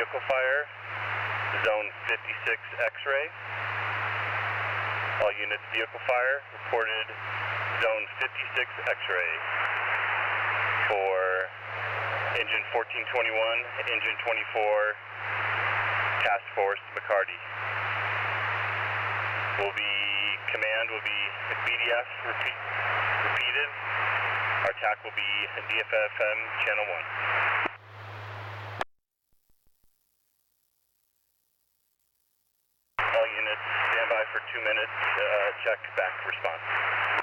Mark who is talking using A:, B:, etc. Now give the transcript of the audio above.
A: vehicle fire, zone 56 X-ray. All units vehicle fire reported zone 56 X-ray for engine 1421, engine 24, task force McCarty. Command will be BDF repeated. Our TAC will be DFFM channel 1. All units stand by for 2 minutes, check back response.